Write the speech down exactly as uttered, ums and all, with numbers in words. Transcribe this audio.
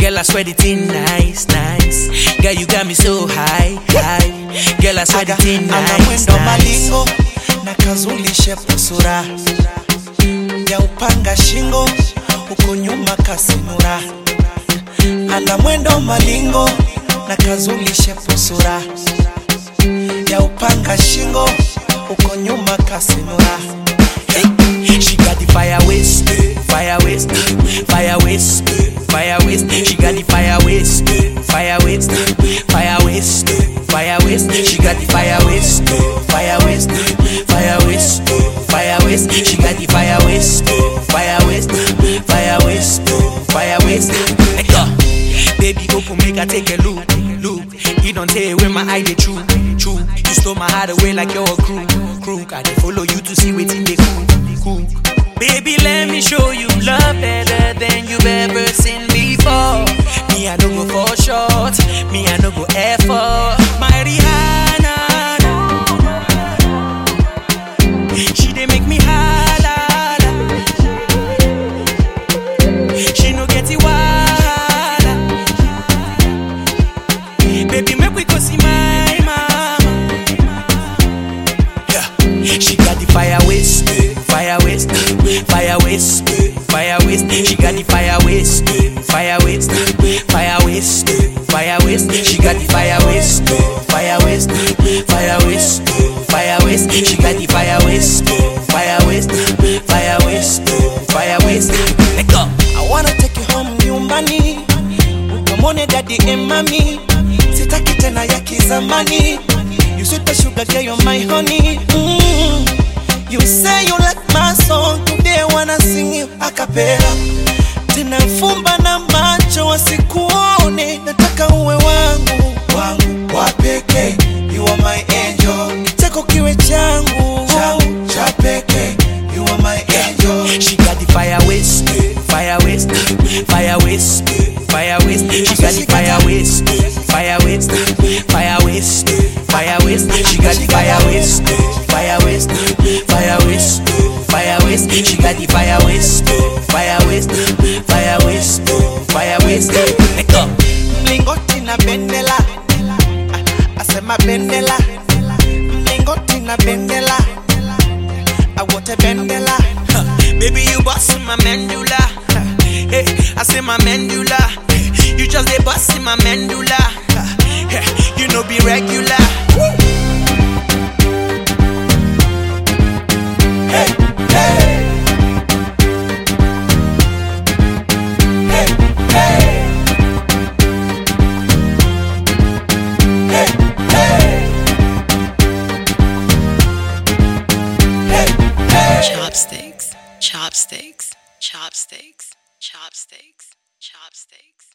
Girl, I swear the thing nice, nice. Girl, you got me so high, high. Girl, I swear the thing nice, mwendo nice. malingo na kazulishe pusura ya upanga shingo uko nyuma kasinura. Ana mwendo malingo na kazulishe pusura ya upanga shingo uko nyuma kasinura. She got the fire waste, fire waste, fire waste, fire waste. She got the fire waste, fire waste, fire waste, fire waste. She got the fire waste, fire waste, fire waste, fire waste. She got the fire waste, fire waste, fire waste, fire waste. Let go, baby, open make I take a look, look. You don't tell where my eye they true, true. You stole my heart away like you're a crew, crew. I dey follow you to see what's in the cool. Cool. Baby, let me show you love better than you've ever seen before. Me, I don't go for short. Me, I don't go effort. My Rihanna, she dey make me holla. She no get it wahala. Baby, make we go see my mama. Yeah, she got the fire waste. Fire waste, fire waste, fire waste. She got the fire waste, fire waste, fire waste, fire waste. She got the fire waste, fire waste, fire waste, fire waste. She got the fire waste, fire waste, fire waste, fire waste. Let go. I wanna take you home nyumbani, ukamone daddy and mommy. Sitaki tena ya kizamani. You sweet the sugar girl, you're my honey. Mm. You say you like my song, today wanna sing you a cappella. Tena fumba na macho wasikuone, nataka uwe wangu, wangu wa pekee. You are my angel, chako kiwe changu, changu cha pekee. You are my angel. She got the fire waste, fire waste, fire waste, fire waste. She got the fire waste, fire waste, fire waste, fire waste. She got the fire waste, fire waste, fire waste, fire waste. She got the fire waste, fire waste, fire waste, fire waste. Let go. Mlingoti na bendela, asema bendela. Mlingoti na bendela, awote bendela. Baby, you bustin' my medulla. Hey, I say my medulla. You just dey bustin' my medulla. Hey, you know be regular. Woo. Hey, hey. Hey, hey. Hey, hey. Hey, hey. Chopsticks, chopsticks, chopsticks, chopsticks, chopsticks.